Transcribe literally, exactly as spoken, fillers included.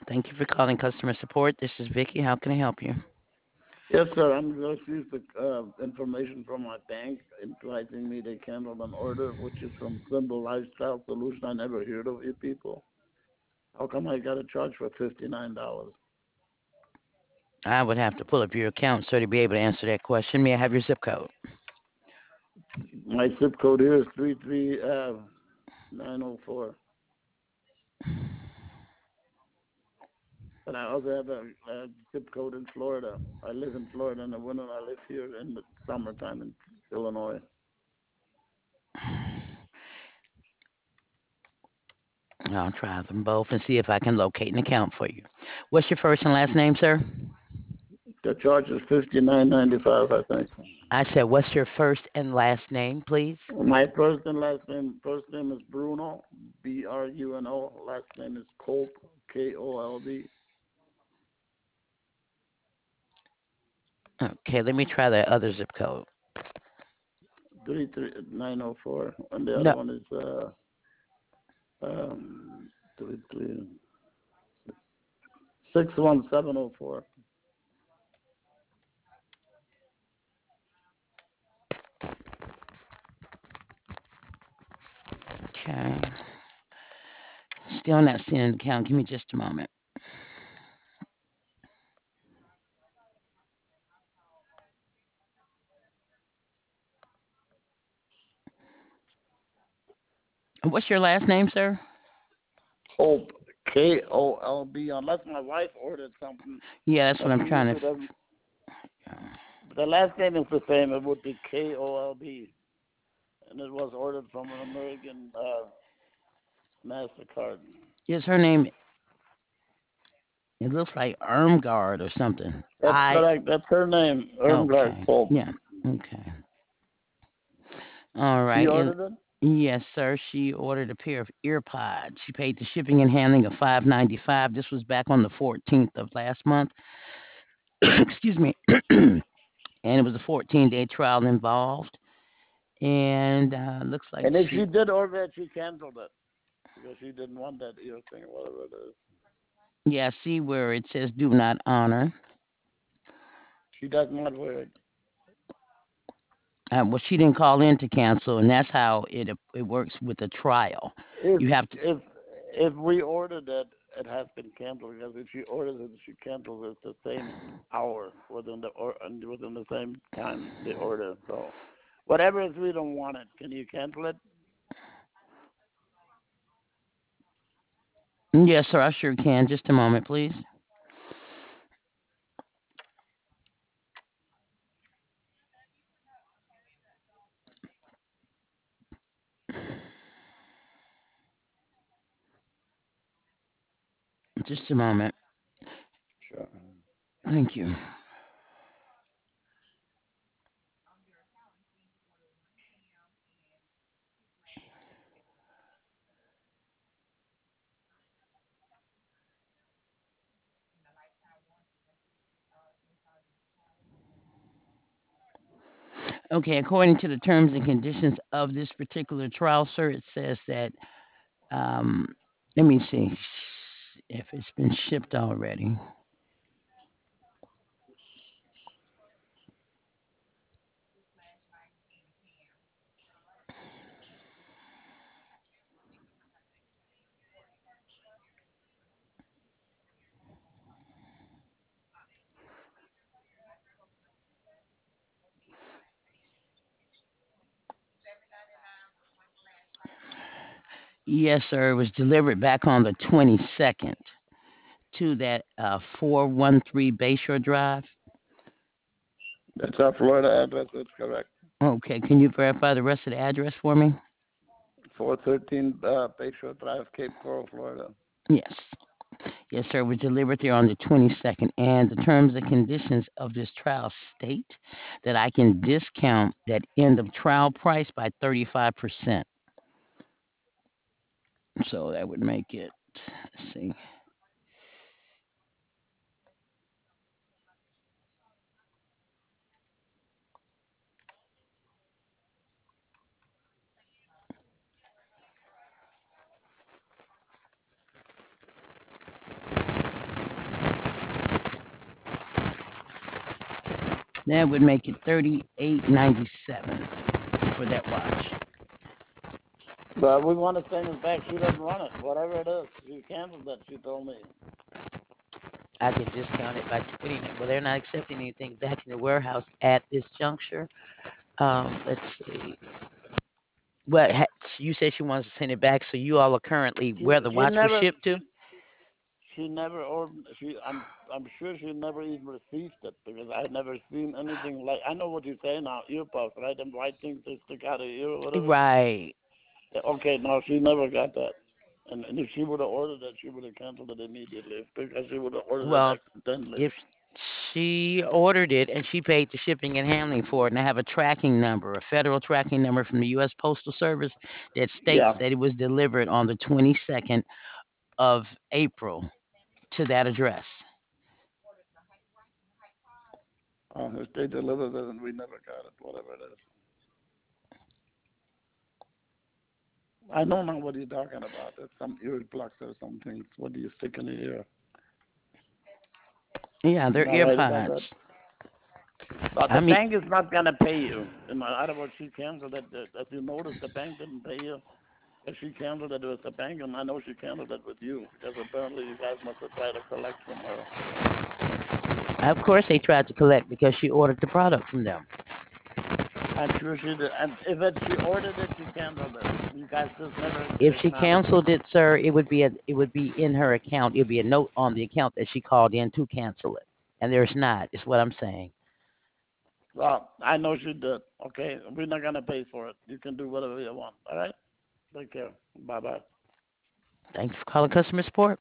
Thank you for calling customer support. This is Vicky. How can I help you? Yes, sir. I'm just used the uh, information from my bank advising me they canceled an order, which is from Simple Lifestyle Solution. I never heard of you people. How come I got a charge for fifty-nine dollars? I would have to pull up your account, sir, to be able to answer that question. May I have your zip code? My zip code here is three three uh, nine oh four. But I also have a, a zip code in Florida. I live in Florida in the winter. I live here in the summertime in Illinois. I'll try them both and see if I can locate an account for you. What's your first and last name, sir? The charge is fifty nine ninety five, I think. I said, what's your first and last name, please? My first and last name, first name is Bruno, B R U N O. Last name is Kolb, K O L B. Okay, let me try that other zip code. three three nine oh four. And the other No. one is uh um three three six one seven oh four. Okay. Still not seeing an account. Give me just a moment. What's your last name, sir? Kolb, K O L B. Unless my wife ordered something Yeah, that's what that I'm she trying to. usually F- doesn't. But the last name is the same. It would be K O L B. And it was ordered from an American uh, MasterCard. is her name? It looks like Ermgard or something. That's I. correct. That's her name, Irmgard Okay. Kolb. Yeah. Okay. All She right. And ordered it? yes, sir. She ordered a pair of earpods. She paid the shipping and handling of five ninety five. This was back on the fourteenth of last month. Excuse me. And it was a fourteen day trial involved. And uh, looks like And if she. she did order it, she canceled it because she didn't want that ear thing or whatever it is. Yeah, see where it says do not honor. She does not wear it. Uh, well, she didn't call in to cancel, and that's how it it works with the trial. If You have to. if if we ordered it, it has been canceled because if she orders it, she cancels it the same hour within the or and within the same time they order. So whatever if we don't want it, can you cancel it? Yes, sir. I sure can. Just a moment, please. Just a moment. Sure. Thank you. Okay, according to the terms and conditions of this particular trial, sir, it says that, um, let me see if it's been shipped already. Yes, sir, it was delivered back on the twenty-second to that uh, four one three Bayshore Drive. That's our Florida address. That's correct. Okay, can you verify the rest of the address for me? four thirteen uh, Bayshore Drive, Cape Coral, Florida. Yes. Yes, sir. It was delivered there on the twenty-second. And the terms and conditions of this trial state that I can discount that end of trial price by thirty-five percent. So that would make it, let's see. That would make it thirty-eight ninety-seven for that watch. But we want to send it back. She doesn't want it. Whatever it is, she canceled that. She told me. I can discount it by putting it. Well, they're not accepting anything back in the warehouse at this juncture. Um, let's see. Well, ha- you said she wants to send it back, so you all are currently She where the she watch was never shipped to. she she never ordered. She I'm I'm sure she never even received it because I had never seen anything like. I know what you say now. Earpods, right? Them white things they stick out of your ear or whatever. Right. Yeah, okay, no, she never got that. And, and if she would have ordered it, she would have canceled it immediately because she would have ordered it Well, accidentally. if she ordered it and she paid the shipping and handling for it, and I have a tracking number, a federal tracking number from the U S. Postal Service that states Yeah. that it was delivered on the twenty-second of April to that address. Uh, if they delivered it and we never got it, whatever it is. I don't know what you're talking about. It's some ear plugs or some things. What do you stick in the ear? Yeah, You're they're not right about that. earpods. But I the mean, bank is not going to pay you. In other words, she canceled it. As you noticed, the bank didn't pay you. If she canceled it with the bank, and I know she canceled it with you because apparently you guys must have tried to collect from her. of course they tried to collect because she ordered the product from them. I'm sure she did. And if it, she ordered it, she canceled it. You guys just never If she acknowledged it. canceled it, sir, it would be a, it would be in her account. It would be a note on the account that she called in to cancel it, and there's not. Is what I'm saying. Well, I know she did. Okay, we're not gonna pay for it. You can do whatever you want. All right. Take care. Bye bye. Thank you for calling customer support.